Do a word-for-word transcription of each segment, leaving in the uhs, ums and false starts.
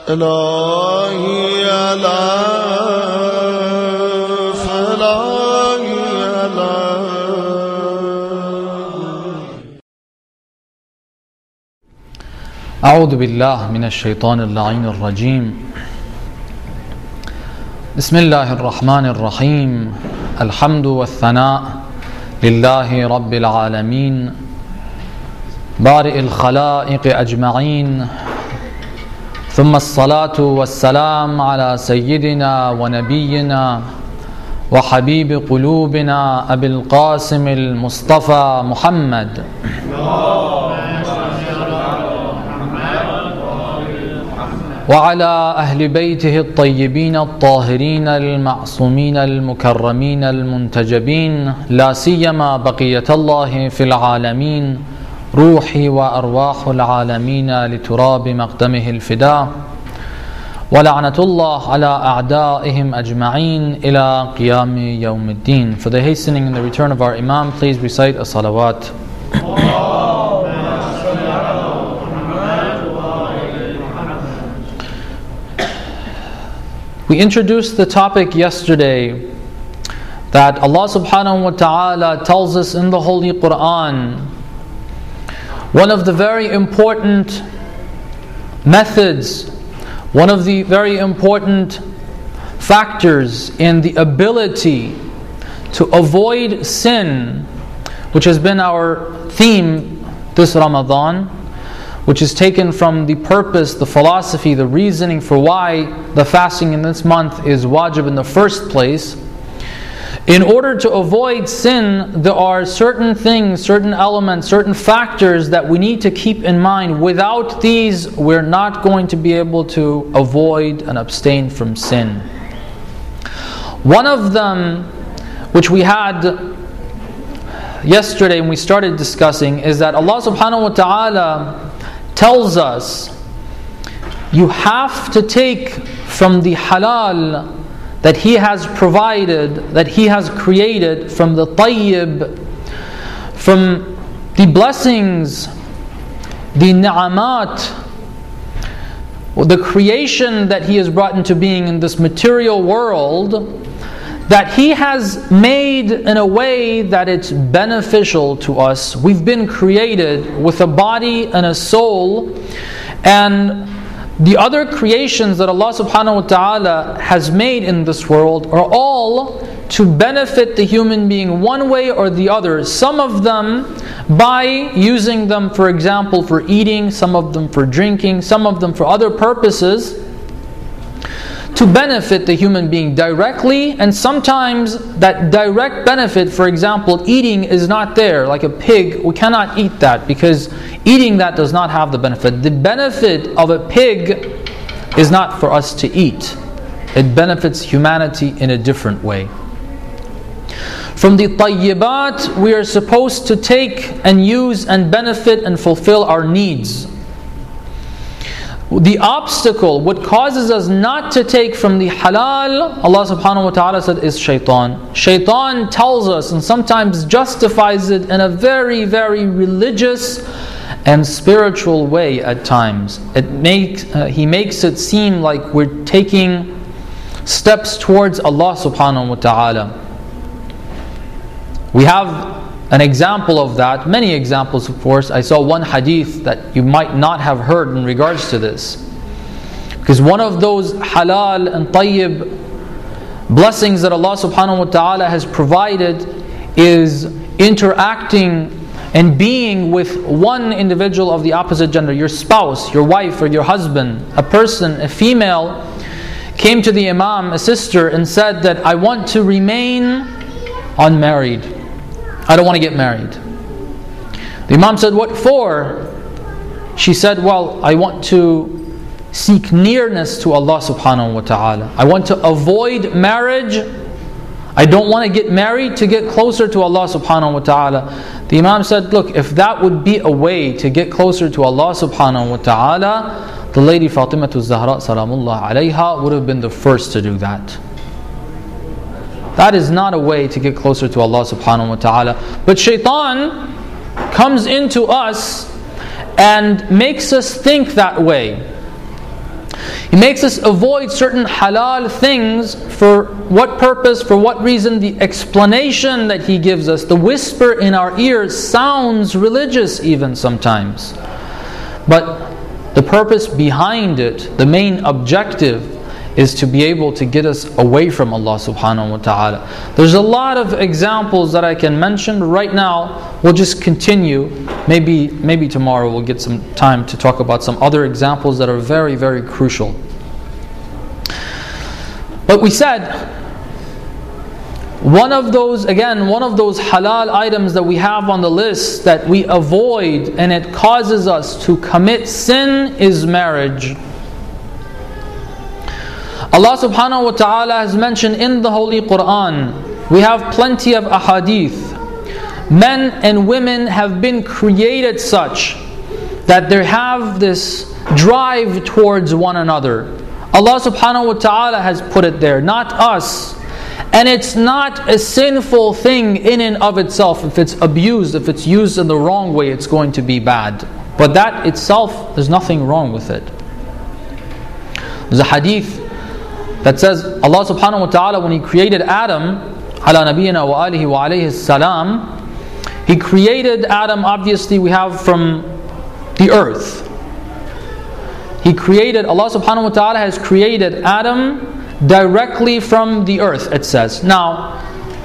إلهي لا فلاهي لا. أعوذ بالله من الشيطان اللعين الرجيم. بسم الله الرحمن الرحيم. الحمد والثناء لله رب العالمين بارئ الخلائق أجمعين، ثم الصلاة والسلام على سيدنا ونبينا وحبيب قلوبنا أبي القاسم المصطفى محمد وعلى أهل بيته الطيبين الطاهرين المعصومين المكرمين المنتجبين، لا سيما بقية الله في العالمين، روحي وأرواح العالمين لتراب مقدمه الفداء، ولعنة الله على أعدائهم أجمعين إلى قيام يوم الدين. For the hastening and the return of our Imam, please recite a salawat. We introduced the topic yesterday that Allah subhanahu wa ta'ala tells us in the Holy Quran, one of the very important methods, one of the very important factors in the ability to avoid sin, which has been our theme this Ramadan, which is taken from the purpose, the philosophy, the reasoning for why the fasting in this month is wajib in the first place. In order to avoid sin, there are certain things, certain elements, certain factors that we need to keep in mind. Without these, we're not going to be able to avoid and abstain from sin. One of them, which we had yesterday when we started discussing, is that Allah subhanahu wa ta'ala tells us you have to take from the halal that He has provided, that He has created, from the tayyib, from the blessings, the ni'amat, the creation that He has brought into being in this material world, that He has made in a way that it's beneficial to us. We've been created with a body and a soul, and the other creations that Allah subhanahu wa ta'ala has made in this world are all to benefit the human being one way or the other. Some of them by using them, for example, for eating, some of them for drinking, some of them for other purposes, to benefit the human being directly. And sometimes that direct benefit, for example, eating is not there. Like a pig, we cannot eat that because eating that does not have the benefit. The benefit of a pig is not for us to eat. It benefits humanity in a different way. From the tayyibat, we are supposed to take and use and benefit and fulfill our needs. The obstacle, what causes us not to take from the halal, Allah subhanahu wa ta'ala said, is shaitan. Shaitan tells us and sometimes justifies it in a very, very religious and spiritual way at times. It makes uh, He makes it seem like we're taking steps towards Allah subhanahu wa ta'ala. We have an example of that, many examples of course. I saw one hadith that you might not have heard in regards to this. Because one of those halal and tayyib blessings that Allah subhanahu wa ta'ala has provided is interacting and being with one individual of the opposite gender, your spouse, your wife or your husband. A person, a female, came to the Imam, a sister, and said that I want to remain unmarried. I don't want to get married. The Imam said, what for? She said, well, I want to seek nearness to Allah subhanahu wa ta'ala. I want to avoid marriage. I don't want to get married to get closer to Allah subhanahu wa ta'ala. The Imam said, look, if that would be a way to get closer to Allah subhanahu wa ta'ala, the lady Fatimah Zahra salamullah alayha would have been the first to do that. That is not a way to get closer to Allah subhanahu wa ta'ala. But shaitan comes into us and makes us think that way. He makes us avoid certain halal things. For what purpose? For what reason? The explanation that He gives us, the whisper in our ears, sounds religious even sometimes. But the purpose behind it, the main objective, is to be able to get us away from Allah subhanahu wa ta'ala. There's a lot of examples that I can mention. Right now, we'll just continue. Maybe, maybe tomorrow we'll get some time to talk about some other examples that are very, very crucial. But we said, one of those, again, one of those halal items that we have on the list that we avoid and it causes us to commit sin is marriage. Allah subhanahu wa ta'ala has mentioned in the Holy Quran, we have plenty of ahadith. Men and women have been created such that they have this drive towards one another. Allah subhanahu wa ta'ala has put it there, not us. And it's not a sinful thing in and of itself. If it's abused, if it's used in the wrong way, it's going to be bad. But that itself, there's nothing wrong with it. There's a hadith that says Allah subhanahu wa ta'ala, when He created Adam, ala nabiyyina wa alihi wa alayhi salam, He created Adam, obviously we have from the earth. He created, Allah subhanahu wa ta'ala has created Adam directly from the earth, it says. Now,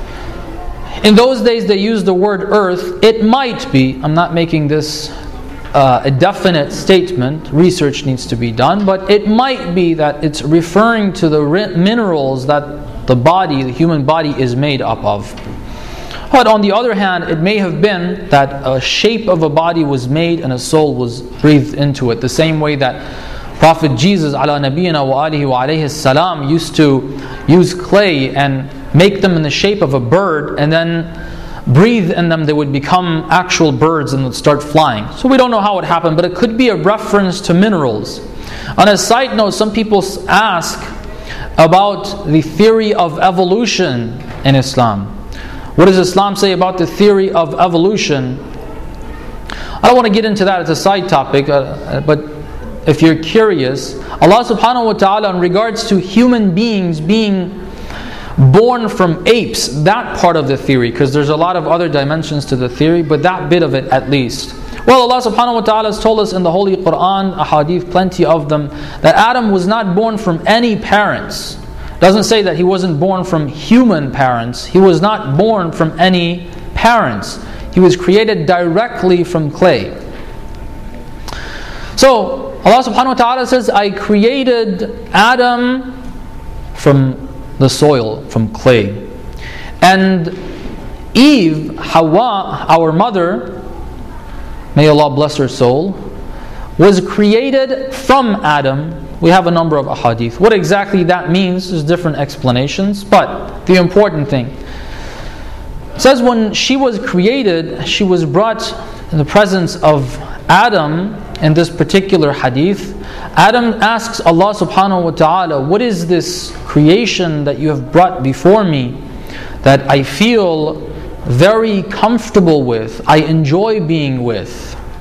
in those days they used the word earth. It might be, I'm not making this Uh, a definite statement, research needs to be done, but it might be that it's referring to the minerals that the body, the human body is made up of. But on the other hand, it may have been that a shape of a body was made and a soul was breathed into it. The same way that Prophet Jesus ala nabiyyina wa alihi wa alayhi salam used to use clay and make them in the shape of a bird and then breathe in them, they would become actual birds and would start flying. So we don't know how it happened, but it could be a reference to minerals. On a side note, some people ask about the theory of evolution in Islam. What does Islam say about the theory of evolution? I don't want to get into that as a side topic, uh, but if you're curious, Allah subhanahu wa ta'ala, in regards to human beings being born from apes, that part of the theory, because there's a lot of other dimensions to the theory, but that bit of it at least. Well, Allah subhanahu wa ta'ala has told us in the Holy Quran, ahadith, plenty of them, that Adam was not born from any parents. Doesn't say that he wasn't born from human parents. He was not born from any parents. He was created directly from clay. So, Allah subhanahu wa ta'ala says, I created Adam from the soil, from clay. And Eve, Hawa, our mother, may Allah bless her soul, was created from Adam. We have a number of ahadith. What exactly that means, there's different explanations, but the important thing, it says when she was created, she was brought in the presence of Adam. In this particular hadith, Adam asks Allah subhanahu wa ta'ala, what is this creation that you have brought before me that I feel very comfortable with, I enjoy being with?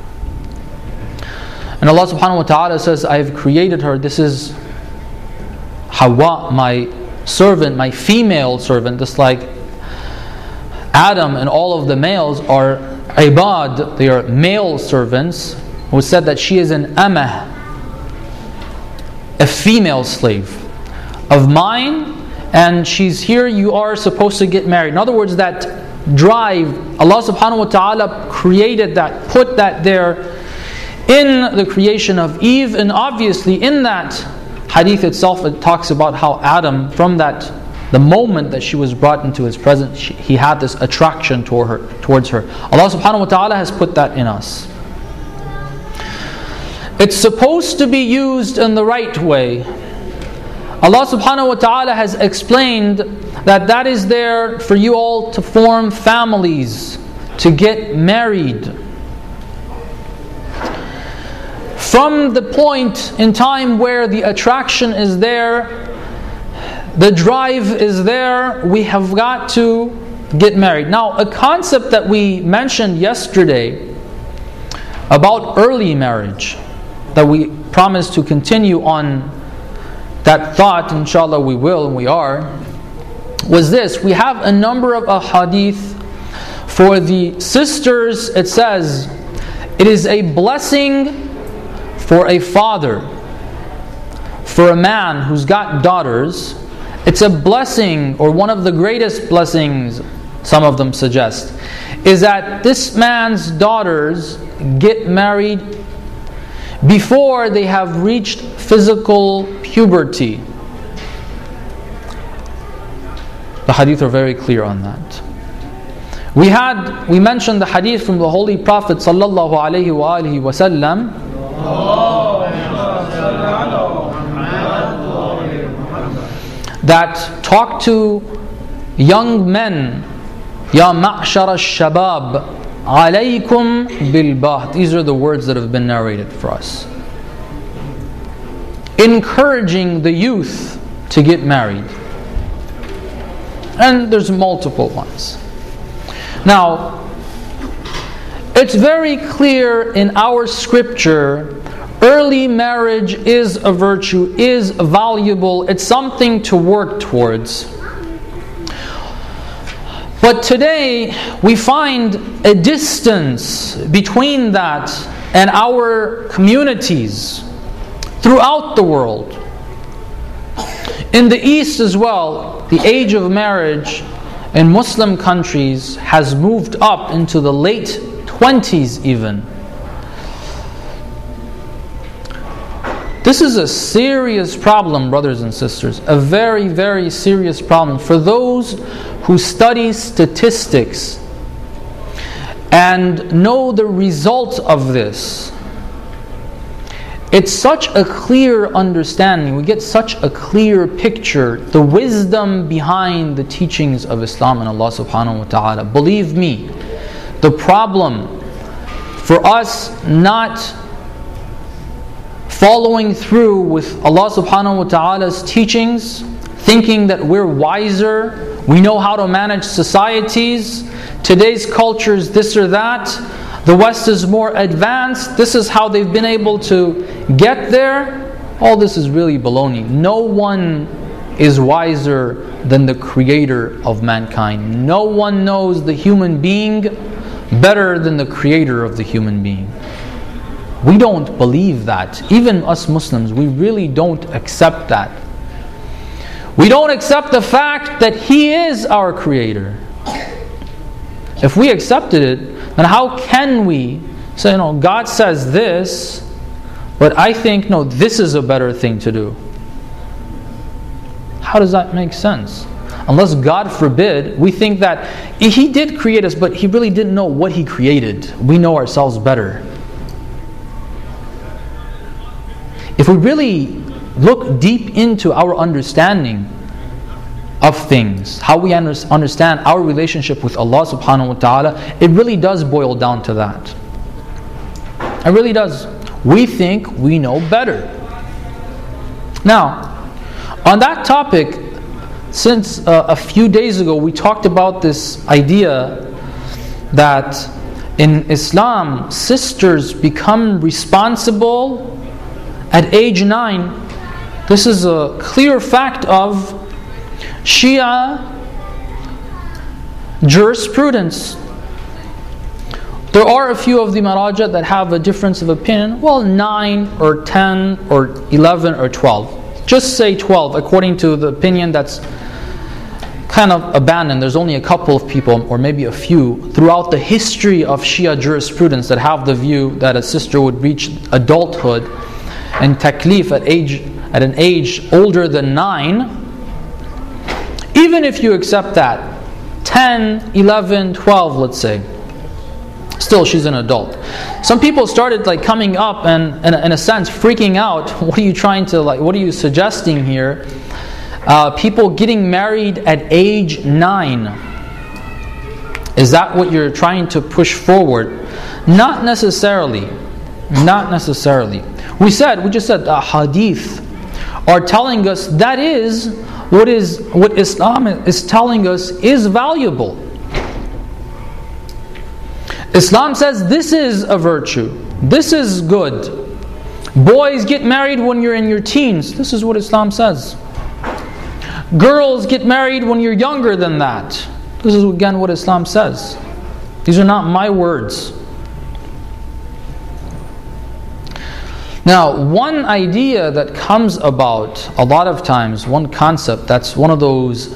And Allah subhanahu wa ta'ala says, I have created her. This is Hawa, my servant, my female servant, just like Adam and all of the males are ibad, they are male servants. It was said that she is an amah, a female slave of mine, and she's here, you are supposed to get married. In other words, that drive, Allah subhanahu wa ta'ala created that, put that there in the creation of Eve, and obviously in that hadith itself it talks about how Adam, from that the moment that she was brought into his presence, she, he had this attraction toward her, towards her. Allah subhanahu wa ta'ala has put that in us. It's supposed to be used in the right way. Allah subhanahu wa ta'ala has explained that that is there for you all to form families, to get married. From the point in time where the attraction is there, the drive is there, we have got to get married. Now, a concept that we mentioned yesterday about early marriage, that we promised to continue on that thought, inshallah we will and we are, was this. We have a number of ahadith. For the sisters, it says, it is a blessing for a father, for a man who's got daughters. It's a blessing, or one of the greatest blessings, some of them suggest, is that this man's daughters get married before they have reached physical puberty. The hadith are very clear on that. We had, we mentioned the hadith from the Holy Prophet sallallahu alaihi wa alihi wasallam that talked to young men, Ya ma'shar al-shabab, alaykum bil-bah. These are the words that have been narrated for us. Encouraging the youth to get married. And there's multiple ones. Now, it's very clear in our scripture, early marriage is a virtue, is valuable, it's something to work towards. But today, we find a distance between that and our communities throughout the world. In the East as well, the age of marriage in Muslim countries has moved up into the late twenties even. This is a serious problem, brothers and sisters. A very, very serious problem. For those who study statistics and know the result of this, it's such a clear understanding. We get such a clear picture, the wisdom behind the teachings of Islam and Allah subhanahu wa ta'ala. Believe me, the problem for us not following through with Allah subhanahu wa ta'ala's teachings, thinking that we're wiser, we know how to manage societies, today's culture is this or that, the West is more advanced, this is how they've been able to get there. All this is really baloney. No one is wiser than the creator of mankind. No one knows the human being better than the creator of the human being. We don't believe that. Even us Muslims, we really don't accept that. We don't accept the fact that He is our creator. If we accepted it, then how can we say, you know, God says this, but I think, no, this is a better thing to do? How does that make sense? Unless, God forbid, we think that He did create us, but He really didn't know what He created. We know ourselves better. If we really look deep into our understanding of things, how we understand our relationship with Allah subhanahu wa ta'ala, it really does boil down to that. It really does. We think we know better. Now, on that topic, since uh, a few days ago we talked about this idea that in Islam, sisters become responsible at age nine. This is a clear fact of Shia jurisprudence. There are a few of the Maraja that have a difference of opinion. Well, nine or ten or eleven or twelve. Just say twelve according to the opinion that's kind of abandoned. There's only a couple of people, or maybe a few, throughout the history of Shia jurisprudence that have the view that a sister would reach adulthood and taklif at age at an age older than nine. Even if you accept that, ten, eleven, twelve, let's say, still she's an adult. Some people started like coming up and, and in a sense freaking out. What are you trying to like? What are you suggesting here? Uh, people getting married at age nine. Is that what you're trying to push forward? Not necessarily. Not necessarily. We said, we just said, the hadith are telling us that is what is what Islam is telling us is valuable. Islam says this is a virtue. This is good. Boys get married when you're in your teens. This is what Islam says. Girls get married when you're younger than that. This is again what Islam says. These are not my words. Now, one idea that comes about a lot of times, one concept that's one of those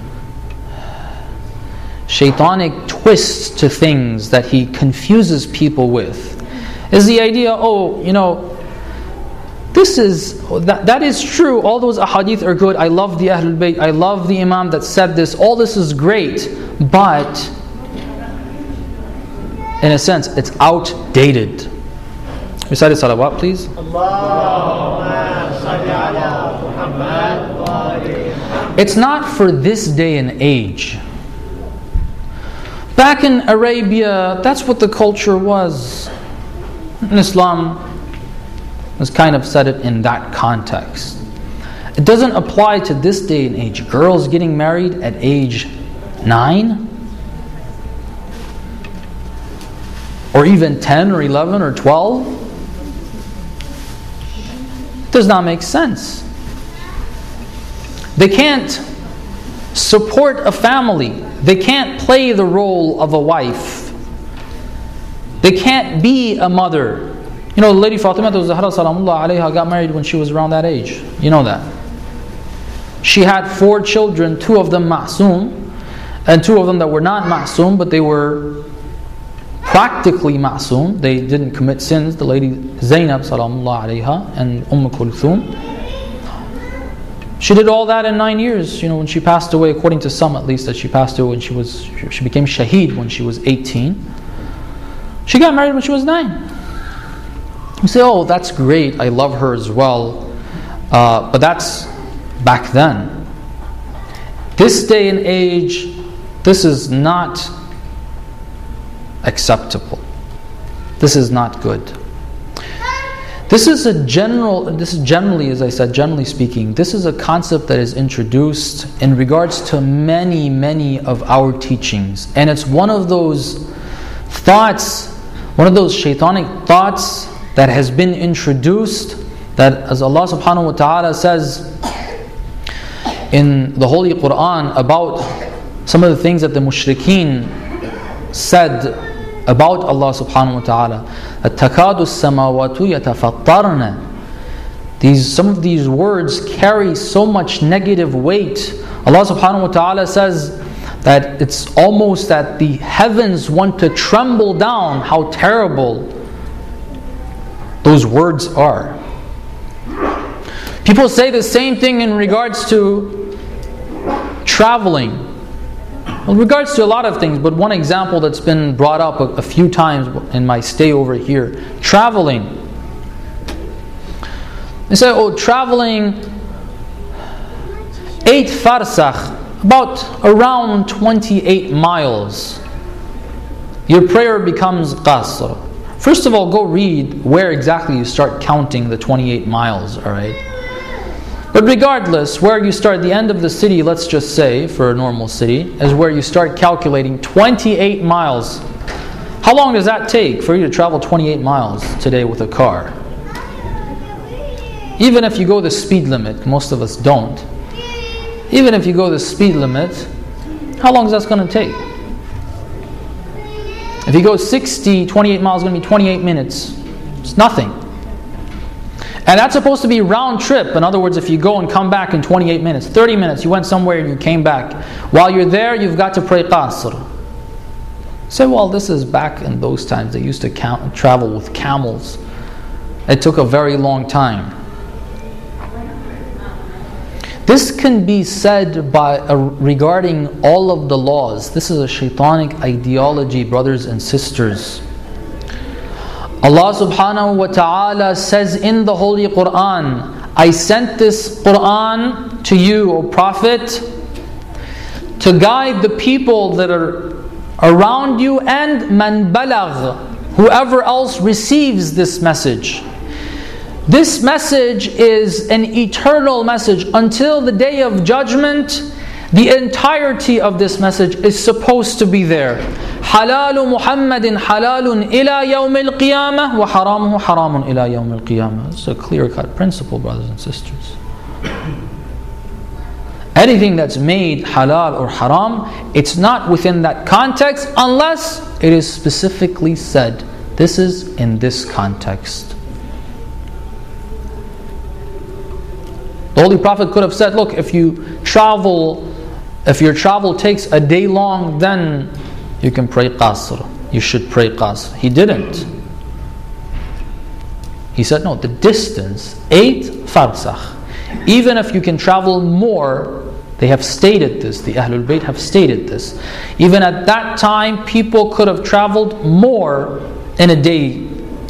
shaitanic twists to things that he confuses people with, is the idea, oh, you know, this is, that, that is true, all those ahadith are good, I love the Ahlul Bayt, I love the Imam that said this, all this is great, but in a sense, it's outdated. Recite salawat, please. It's not for this day and age. Back in Arabia, that's what the culture was. In Islam has kind of said it in that context. It doesn't apply to this day and age. Girls getting married at age nine? Or even ten or eleven or twelve? Does not make sense. They can't support a family. They can't play the role of a wife. They can't be a mother. You know, the lady Fatima Zahra Salamullah alayha got married when she was around that age. You know that. She had four children, two of them ma'soom, and two of them that were not ma'soom, but they were practically ma'soom. They didn't commit sins. The lady Zainab Salamullah alayha and Umm Kulthum. She did all that in nine years. You know, when she passed away, according to some at least, that she passed away when she was, she became shaheed when she was eighteen. She got married when she was nine. You say, oh, that's great, I love her as well. Uh, but that's back then. This day and age, this is not acceptable. This is not good. This is a general, this is generally, as I said, generally speaking, this is a concept that is introduced in regards to many, many of our teachings. And it's one of those thoughts, one of those shaitanic thoughts that has been introduced, that as Allah subhanahu wa ta'ala says in the Holy Quran about some of the things that the mushrikeen said about Allah subhanahu wa ta'ala. التَّكَادُ السَّمَاوَاتُ يَتَفَطَّرْنَ. These, some of these words carry so much negative weight. Allah subhanahu wa ta'ala says that it's almost that the heavens want to tremble down, how terrible those words are. People say the same thing in regards to traveling. In regards to a lot of things, but one example that's been brought up a, a few times in my stay over here, traveling. They say, oh, traveling eight farsakh, about around twenty-eight miles, your prayer becomes qasr. First of all, go read where exactly you start counting the twenty-eight miles, alright? But regardless, where you start, the end of the city, let's just say, for a normal city, is where you start calculating twenty-eight miles. How long does that take for you to travel twenty-eight miles today with a car? Even if you go the speed limit, most of us don't. Even if you go the speed limit, how long is that going to take? If you go sixty, twenty-eight miles, it's going to be twenty-eight minutes. It's nothing. And that's supposed to be round trip. In other words, if you go and come back in twenty-eight minutes, thirty minutes, you went somewhere and you came back. While you're there, you've got to pray qasr. Say, well, this is back in those times. They used to count, travel with camels. It took a very long time. This can be said by uh, regarding all of the laws. This is a shaitanic ideology, brothers and sisters. Allah subhanahu wa ta'ala says in the Holy Quran, I sent this Quran to you, O Prophet, to guide the people that are around you and man balagh, whoever else receives this message. This message is an eternal message. Until the day of judgment, the entirety of this message is supposed to be there. حلال محمد حلال إلى يوم القيامة وحرامه حرام إلى يوم القيامة. It's a clear-cut principle, brothers and sisters. Anything that's made halal or haram, it's not within that context unless it is specifically said, this is in this context. The Holy Prophet could have said, look, if you travel, if your travel takes a day long, then you can pray qasr. You should pray qasr. He didn't. He said, no, the distance, eight farsakh. Even if you can travel more, they have stated this, the Ahlul Bayt have stated this. Even at that time, people could have traveled more in a day.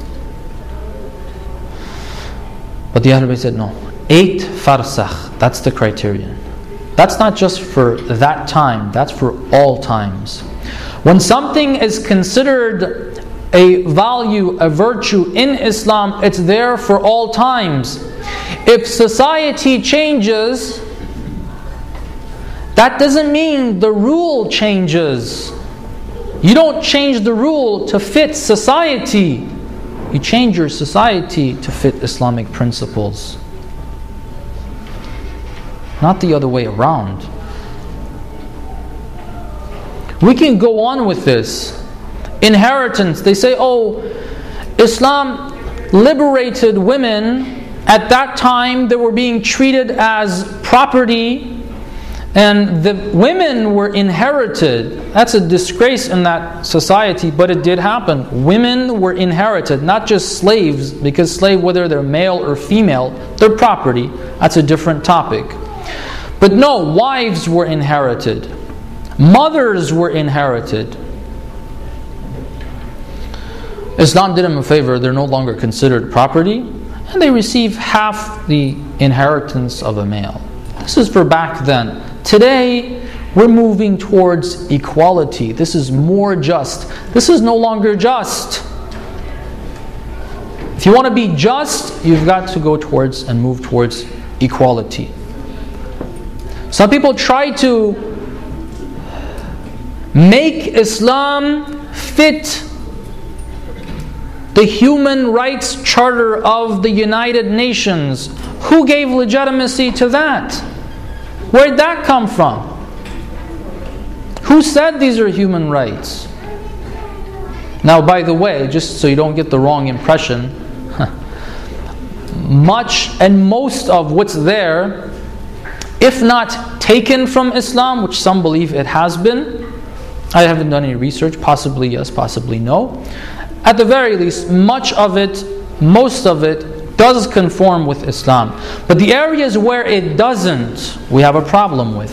But the Ahlul Bayt said, no, eight farsakh, that's the criterion. That's not just for that time, that's for all times. When something is considered a value, a virtue in Islam, it's there for all times. If society changes, that doesn't mean the rule changes. You don't change the rule to fit society. You change your society to fit Islamic principles. Not the other way around. We can go on with this. Inheritance. They say, oh, Islam liberated women. At that time, they were being treated as property. And the women were inherited. That's a disgrace in that society, but it did happen. Women were inherited, not just slaves, because slave, whether they're male or female, they're property. That's a different topic. But no, wives were inherited. Mothers were inherited. Islam did them a favor. They're no longer considered property, and they receive half the inheritance of a male. This is for back then. Today, we're moving towards equality. This is more just. This is no longer just. If you want to be just, you've got to go towards and move towards equality. Some people try to make Islam fit the Human Rights Charter of the United Nations. Who gave legitimacy to that? Where'd that come from? Who said these are human rights? Now, by the way, just so you don't get the wrong impression, much and most of what's there, if not taken from Islam, which some believe it has been, I haven't done any research, possibly yes, possibly no. At the very least, much of it, most of it, does conform with Islam. But the areas where it doesn't, we have a problem with.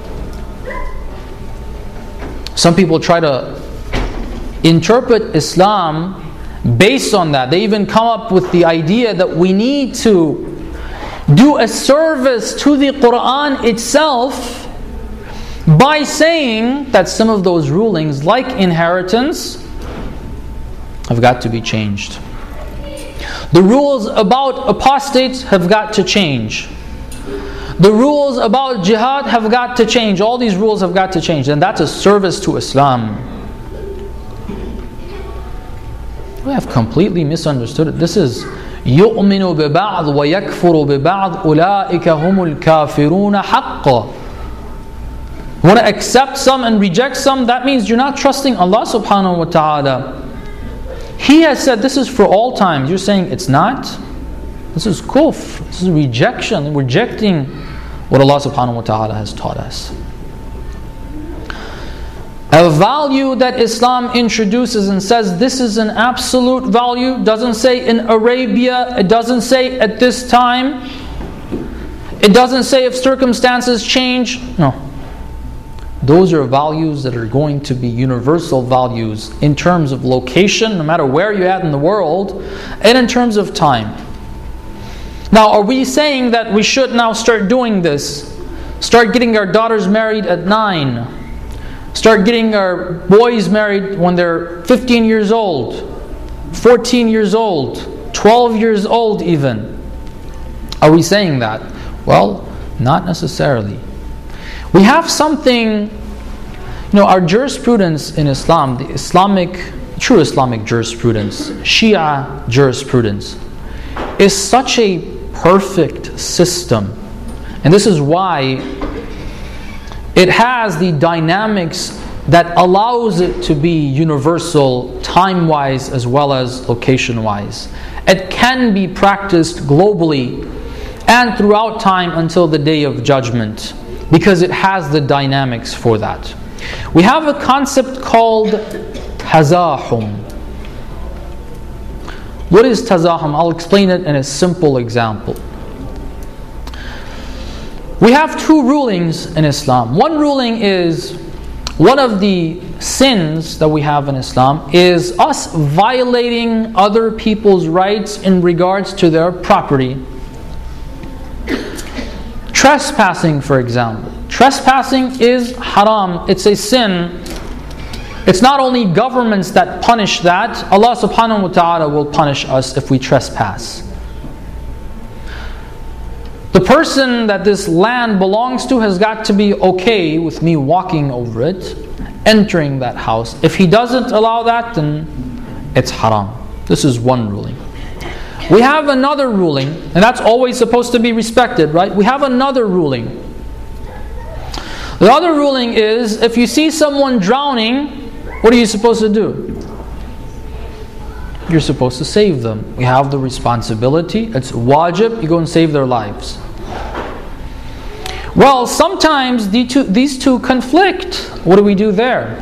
Some people try to interpret Islam based on that. They even come up with the idea that we need to do a service to the Quran itself by saying that some of those rulings, like inheritance, have got to be changed. The rules about apostates have got to change. The rules about jihad have got to change. All these rules have got to change. And that's a service to Islam. We have completely misunderstood it. This is يُؤْمِنُ بِبَعْض وَيَكْفُرُ بِبَعْض أُولَٰئِكَ هُمُ الْكَافِرُونَ حَقًّا. You want to accept some and reject some? That means you're not trusting Allah subhanahu wa ta'ala. He has said this is for all times. You're saying it's not? This is kufr. This is rejection. Rejecting what Allah subhanahu wa ta'ala has taught us. A value that Islam introduces and says this is an absolute value, doesn't say in Arabia, it doesn't say at this time, it doesn't say if circumstances change. No. Those are values that are going to be universal values in terms of location, no matter where you're at in the world, and in terms of time. Now, are we saying that we should now start doing this? Start getting our daughters married at nine. Start getting our boys married when they're fifteen years old, fourteen years old, twelve years old even. Are we saying that? Well, not necessarily. We have something You know, our jurisprudence in Islam, the Islamic, true Islamic jurisprudence, Shia jurisprudence, is such a perfect system. And this is why it has the dynamics that allows it to be universal, time-wise as well as location-wise. It can be practiced globally and throughout time until the day of judgment, because it has the dynamics for that. We have a concept called tazahum. What is tazahum? I'll explain it in a simple example. We have two rulings in Islam. One ruling is, one of the sins that we have in Islam is us violating other people's rights in regards to their property. Trespassing, for example. Trespassing is haram. It's a sin. It's not only governments that punish that. Allah subhanahu wa ta'ala will punish us if we trespass. The person that this land belongs to has got to be okay with me walking over it, entering that house. If he doesn't allow that, then it's haram. This is one ruling. We have another ruling, and that's always supposed to be respected, right? We have another ruling. The other ruling is, if you see someone drowning, what are you supposed to do? You're supposed to save them. We have the responsibility. It's wajib. You go and save their lives. Well, sometimes the two, these two conflict. What do we do there?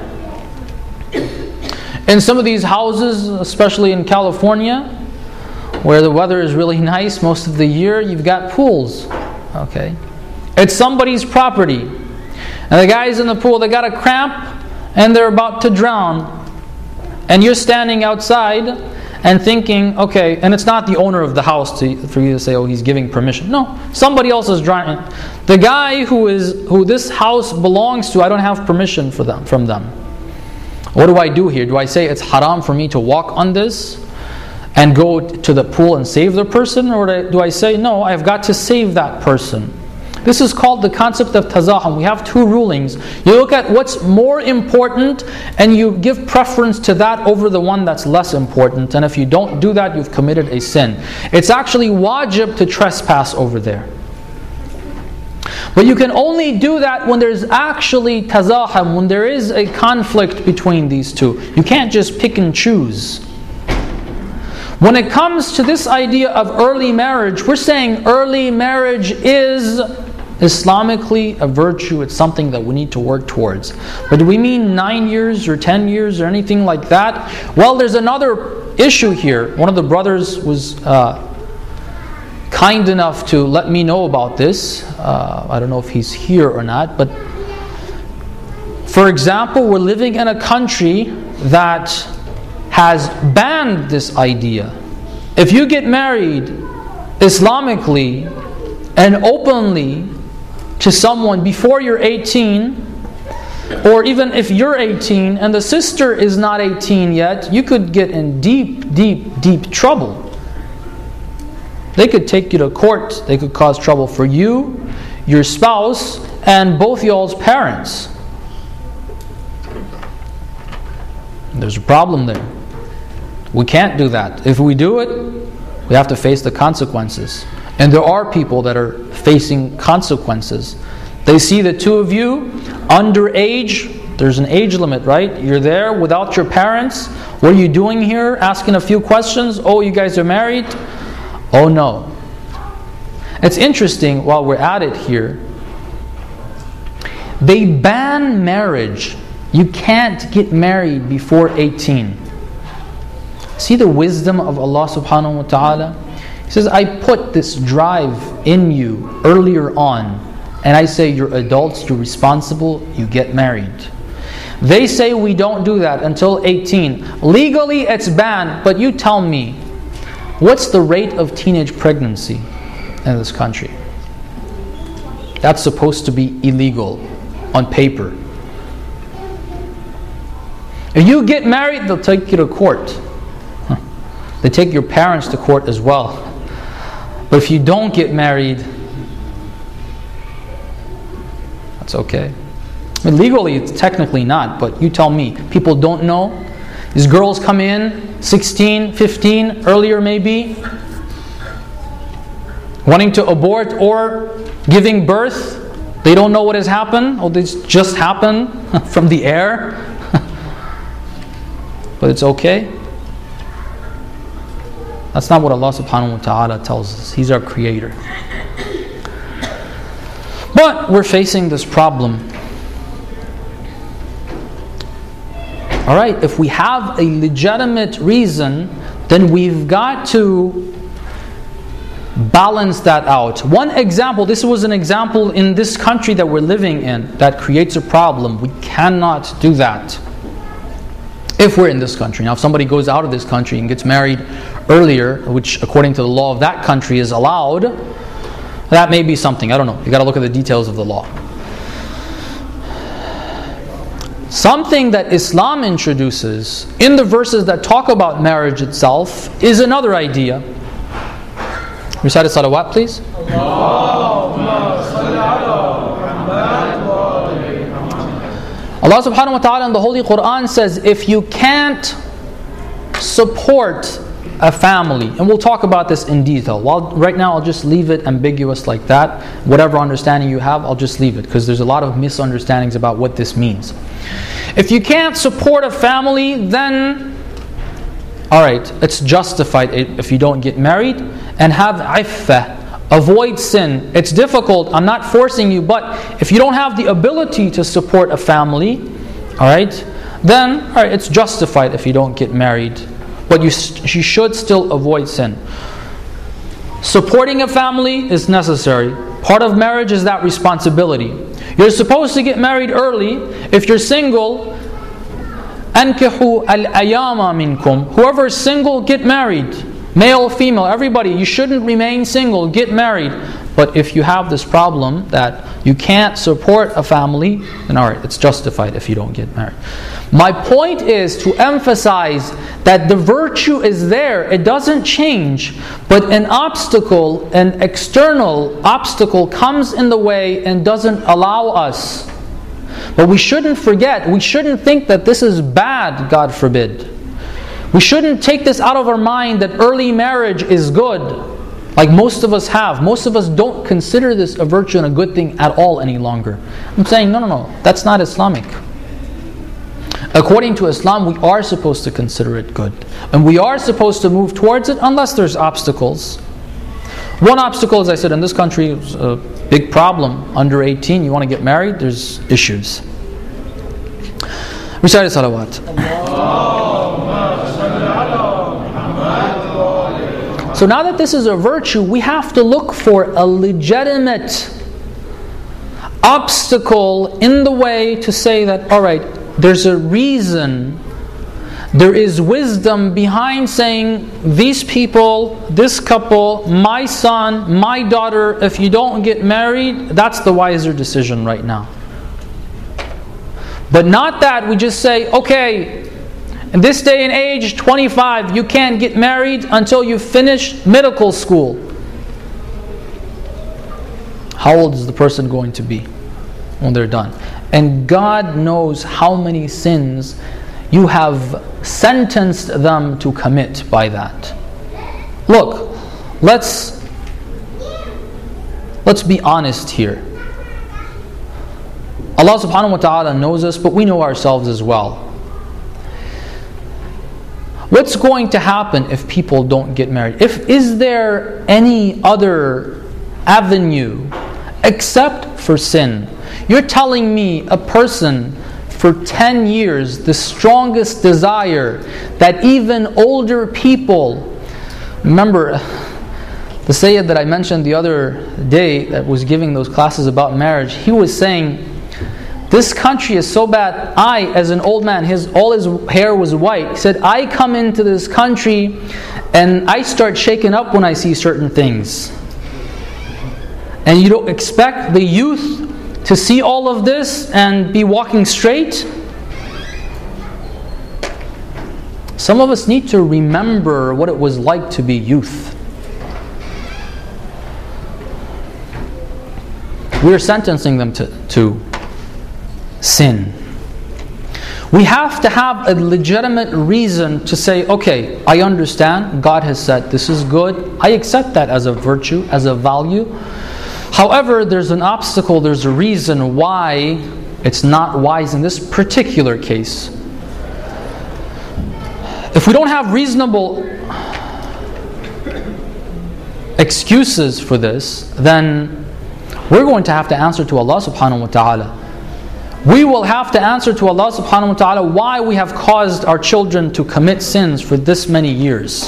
In some of these houses, especially in California, where the weather is really nice most of the year, you've got pools. Okay, it's somebody's property, and the guys in the pool, they got a cramp and they're about to drown, and you're standing outside and thinking, okay, and it's not the owner of the house to, for you to say, oh, he's giving permission. No, somebody else is drowning. The guy who is who this house belongs to, I don't have permission for them from them. What do I do here? Do I say it's haram for me to walk on this and go to the pool and save the person? Or do I say, no, I've got to save that person? This is called the concept of tazahum. We have two rulings. You look at what's more important and you give preference to that over the one that's less important. And if you don't do that, you've committed a sin. It's actually wajib to trespass over there. But you can only do that when there's actually tazahum, when there is a conflict between these two. You can't just pick and choose. When it comes to this idea of early marriage, we're saying early marriage is Islamically a virtue. It's something that we need to work towards. But do we mean nine years or ten years or anything like that? Well, there's another issue here. One of the brothers was uh, kind enough to let me know about this. Uh, I don't know if he's here or not. But for example, we're living in a country that has banned this idea. If you get married Islamically and openly to someone before you're eighteen, or even if you're eighteen and the sister is not eighteen yet, you could get in deep, deep, deep trouble. They could take you to court. They could cause trouble for you, your spouse, and both y'all's parents. There's a problem there. We can't do that. If we do it, we have to face the consequences. And there are people that are facing consequences. They see the two of you underage. There's an age limit, right? You're there without your parents. What are you doing here? Asking a few questions. Oh, you guys are married? Oh no. It's interesting, while we're at it here, they ban marriage. You can't get married before eighteen. See the wisdom of Allah subhanahu wa ta'ala? He says, I put this drive in you earlier on, and I say you're adults, you're responsible, you get married. They say we don't do that until eighteen. Legally it's banned, but you tell me, what's the rate of teenage pregnancy in this country? That's supposed to be illegal on paper. If you get married, they'll take you to court. They take your parents to court as well. But if you don't get married, that's okay. I mean, legally, it's technically not, but you tell me. People don't know. These girls come in, sixteen, fifteen, earlier maybe, wanting to abort or giving birth. They don't know what has happened. Oh, this just happened from the air. But it's okay. That's not what Allah subhanahu wa ta'ala tells us. He's our creator. But we're facing this problem. Alright, if we have a legitimate reason, then we've got to balance that out. One example, this was an example in this country that we're living in that creates a problem. We cannot do that if we're in this country. Now, if somebody goes out of this country and gets married earlier, which according to the law of that country is allowed, that may be something. I don't know. You got to look at the details of the law. Something that Islam introduces in the verses that talk about marriage itself is another idea. Recite a salawat, please. Allah subhanahu wa ta'ala in the Holy Quran says, if you can't support a family, and we'll talk about this in detail. Well, right now I'll just leave it ambiguous like that. Whatever understanding you have, I'll just leave it, because there's a lot of misunderstandings about what this means. If you can't support a family, then alright, it's justified if you don't get married, and have iffah, avoid sin. It's difficult, I'm not forcing you, but if you don't have the ability to support a family, alright, then alright, it's justified if you don't get married. But you, you should still avoid sin. Supporting a family is necessary. Part of marriage is that responsibility. You're supposed to get married early. If you're single, أَنْكِحُوا الْأَيَامَ مِنْكُمْ. Whoever is single, get married. Male, female, everybody. You shouldn't remain single. Get married. But if you have this problem that you can't support a family, then alright, it's justified if you don't get married. My point is to emphasize that the virtue is there. It doesn't change. But an obstacle, an external obstacle comes in the way and doesn't allow us. But we shouldn't forget, we shouldn't think that this is bad, God forbid. We shouldn't take this out of our mind that early marriage is good. Like most of us have. Most of us don't consider this a virtue and a good thing at all any longer. I'm saying, no, no, no. That's not Islamic. According to Islam, we are supposed to consider it good. And we are supposed to move towards it unless there's obstacles. One obstacle, as I said, in this country is a big problem. Under eighteen, you want to get married, there's issues. Recite salawat. So now that this is a virtue, we have to look for a legitimate obstacle in the way to say that, alright, there's a reason, there is wisdom behind saying, these people, this couple, my son, my daughter, if you don't get married, that's the wiser decision right now. But not that we just say, okay, in this day and age, twenty-five, you can't get married until you finish medical school. How old is the person going to be when they're done? And God knows how many sins you have sentenced them to commit by that. Look, let's let's be honest here. Allah subhanahu wa ta'ala knows us, but we know ourselves as well. What's going to happen if people don't get married? If is there any other avenue except for sin? You're telling me a person for ten years, the strongest desire that even older people, remember the Sayyid that I mentioned the other day that was giving those classes about marriage, he was saying, this country is so bad. I, as an old man, his all his hair was white. He said, I come into this country and I start shaking up when I see certain things. And you don't expect the youth to see all of this and be walking straight? Some of us need to remember what it was like to be youth. We're sentencing them to, to sin. We have to have a legitimate reason to say, okay, I understand, God has said this is good, I accept that as a virtue, as a value. However, there's an obstacle, there's a reason why it's not wise in this particular case. If we don't have reasonable excuses for this, then we're going to have to answer to Allah subhanahu wa ta'ala. We will have to answer to Allah subhanahu wa ta'ala why we have caused our children to commit sins for this many years.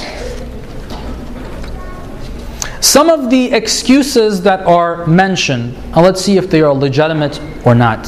Some of the excuses that are mentioned, and let's see if they are legitimate or not.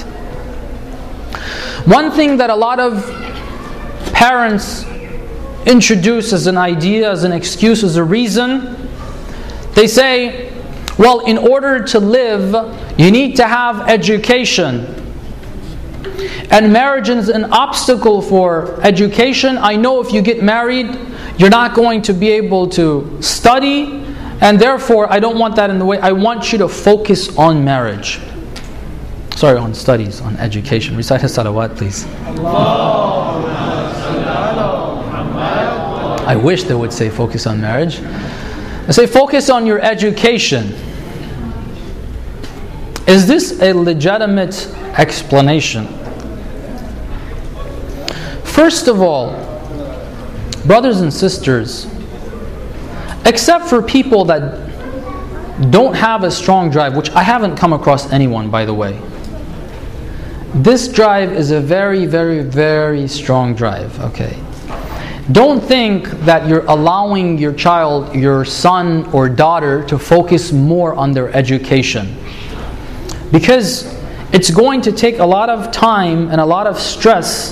One thing that a lot of parents introduce as an idea, as an excuse, as a reason, they say, well, in order to live, you need to have education. And marriage is an obstacle for education. I know if you get married, you're not going to be able to study, and therefore I don't want that in the way. I want you to focus on marriage. Sorry, on studies, on education. Recite his salawat, please. I wish they would say focus on marriage. I say focus on your education. Is this a legitimate explanation? First of all, brothers and sisters, except for people that don't have a strong drive, which I haven't come across anyone, by the way. This drive is a very, very, very strong drive, okay? Don't think that you're allowing your child, your son or daughter, to focus more on their education. Because it's going to take a lot of time and a lot of stress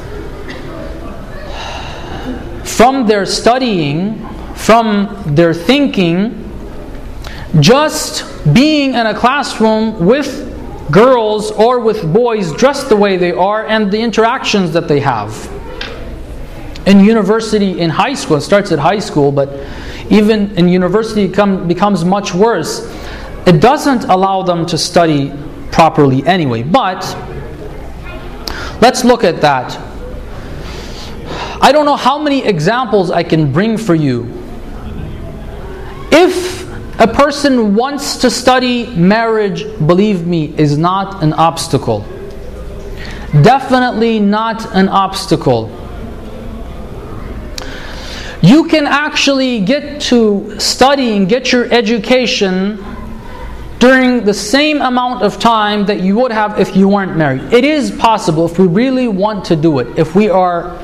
from their studying, from their thinking, just being in a classroom with girls or with boys dressed the way they are and the interactions that they have. In university, in high school, it starts at high school, but even in university it come, becomes much worse. It doesn't allow them to study properly anyway. But let's look at that. I don't know how many examples I can bring for you. If a person wants to study, marriage, believe me, is not an obstacle. Definitely not an obstacle. You can actually get to study and get your education during the same amount of time that you would have if you weren't married. It is possible if we really want to do it. If we are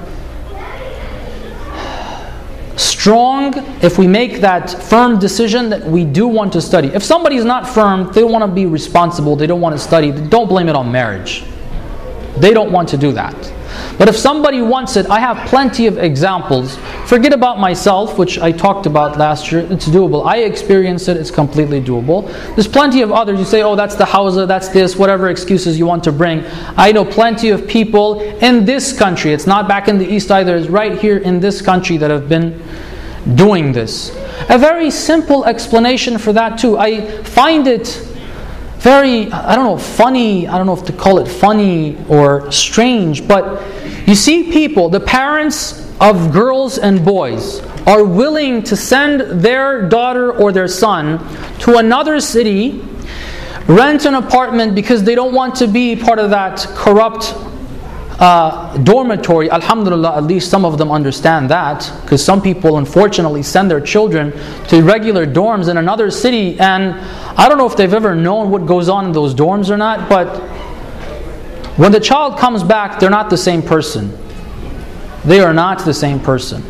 strong, if we make that firm decision that we do want to study. If somebody is not firm, they don't want to be responsible, they don't want to study, don't blame it on marriage. They don't want to do that. But if somebody wants it, I have plenty of examples. Forget about myself, which I talked about last year. It's doable. I experienced it. It's completely doable. There's plenty of others. You say, oh, that's the hawza, that's this, whatever excuses you want to bring. I know plenty of people in this country. It's not back in the East either. It's right here in this country that have been doing this. A very simple explanation for that too. I find it very, I don't know, funny, I don't know if to call it funny or strange, but you see people, the parents of girls and boys, are willing to send their daughter or their son to another city, rent an apartment because they don't want to be part of that corrupt uh, dormitory. Alhamdulillah, at least some of them understand that, because some people unfortunately send their children to regular dorms in another city, and I don't know if they've ever known what goes on in those dorms or not, but when the child comes back, they're not the same person. They are not the same person.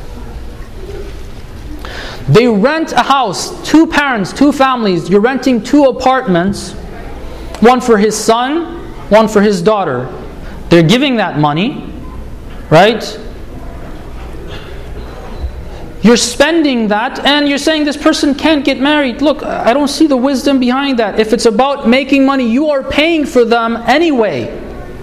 They rent a house, two parents, two families, you're renting two apartments, one for his son, one for his daughter. They're giving that money, right? You're spending that and you're saying this person can't get married. Look, I don't see the wisdom behind that. If it's about making money, you are paying for them anyway.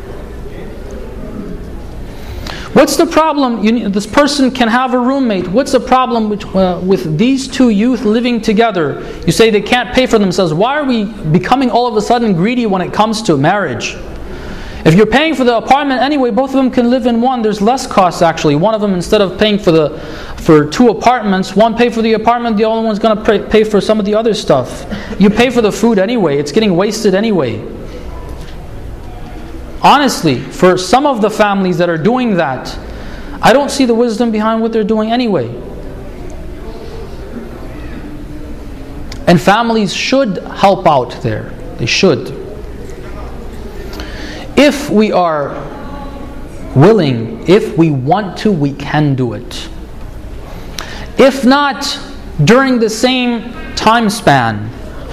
What's the problem? You, this person can have a roommate. What's the problem with, uh, with these two youth living together? You say they can't pay for themselves. Why are we becoming all of a sudden greedy when it comes to marriage? If you're paying for the apartment anyway, both of them can live in one. There's less cost actually. One of them, instead of paying for the for two apartments, one pay for the apartment, the other one's going to pay, pay for some of the other stuff. You pay for the food anyway. It's getting wasted anyway. Honestly, for some of the families that are doing that, I don't see the wisdom behind what they're doing anyway. And families should help out there. They should. If we are willing, if we want to, we can do it. If not, during the same time span,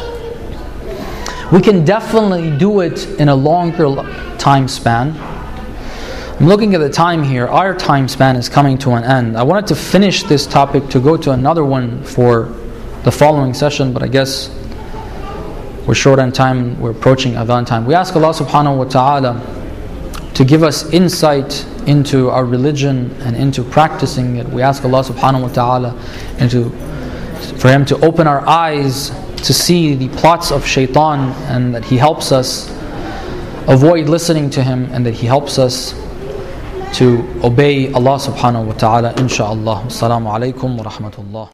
we can definitely do it in a longer time span. I'm looking at the time here. Our time span is coming to an end. I wanted to finish this topic to go to another one for the following session, but I guess we're short on time. We're approaching Adhan time. We ask Allah subhanahu wa ta'ala to give us insight into our religion and into practicing it. We ask Allah subhanahu wa ta'ala into, for Him to open our eyes to see the plots of shaitan, and that He helps us avoid listening to him, and that He helps us to obey Allah subhanahu wa ta'ala, insha'Allah. Assalamu alaikum wa rahmatullah.